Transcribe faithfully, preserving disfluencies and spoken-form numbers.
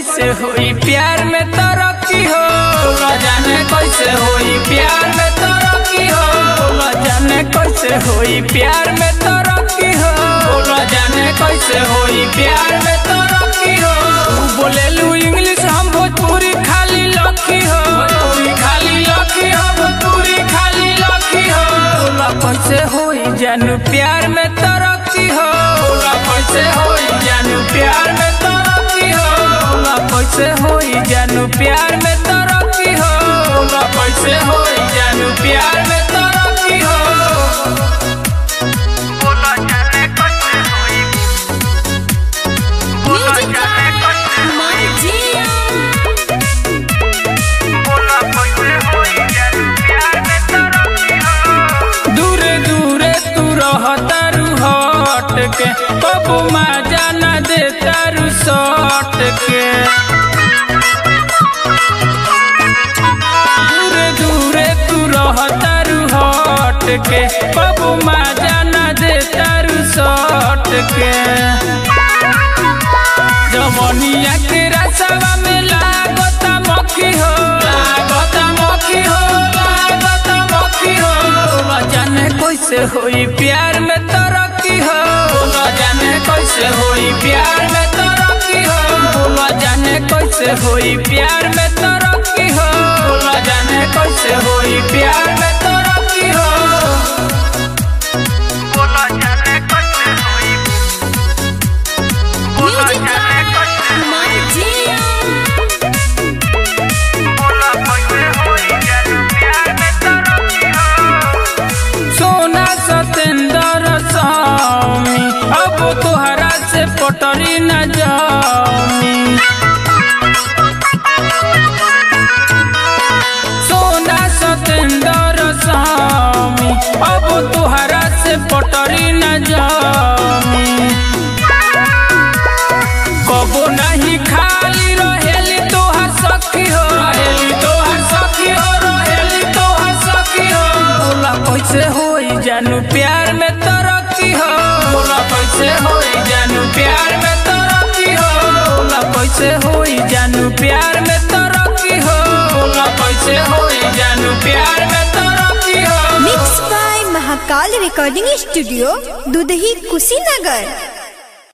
कैसे होई प्यार में तरक्की हो, न जाने कैसे होई प्यार में तरक्की हो, न जाने कैसे होई प्यार में तरक्की हो, न जाने कैसे होई प्यार में तरक्की हो। बोले लू इंग्लिश हम भोजपुरी खाली लखी हो, भोजपुरी खाली लखी हो, भोजपुरी खाली लखी हो। बोला कैसे होई जानू प्यार में तरक्की हो, बोला कैसे होई जानू प्यार में तरक्की हो, बोला कैसे होई जानू प्यार में तरक्की हो, बोला कैसे होई जानू प्यार में तरक्की हो। बोला जाने कैसे होई, बोला जाने कैसे होई, बोला कैसे होई जानू प्यार में तरक्की हो। दूरे दूरे तू रहता रू हट के, कबू मजा न देता रू सट के। दूरे दूरे तू रहता रू हट के, कबू मजा न देता रू सट के। जवनिया के रसवा में लागता मक्खी हो, लागता मक्खी हो, लागता मक्खी हो। न जाने कैसे होई प्यार में तरक्की हो, न जाने कैसे होई प्यार में तरक्की हो, न जाने कैसे होई प्यार में तरक्की हो, न जाने कैसे होई प्यार में तरक्की हो। बोला जाने कैसे होई, बोला जाने कैसे होई, बोला कैसे होई जानू प्यार में तरक्की हो। सोना सतेंद्र स्वामी अब तोहरा से पटरी न जामी। सोना सतेंद्र स्वामी अब तोहरा से पटरी न जामी। कबो नहीं खाली रहेली तोहर सखी हो, रहेली तोहर सखी हो, रहेली तोहर सखी हो। बोला कैसे होई जानू प्यार में तरक्की हो, बोला कैसे होई जानू प्यार में तरक्की हो, बोला कैसे होई जानू प्यार में तरक्की हो, बोला कैसे होई जानू प्यार में तरक्की हो। Mix by Mahakal recording studio, Dudhahi Kushinagar.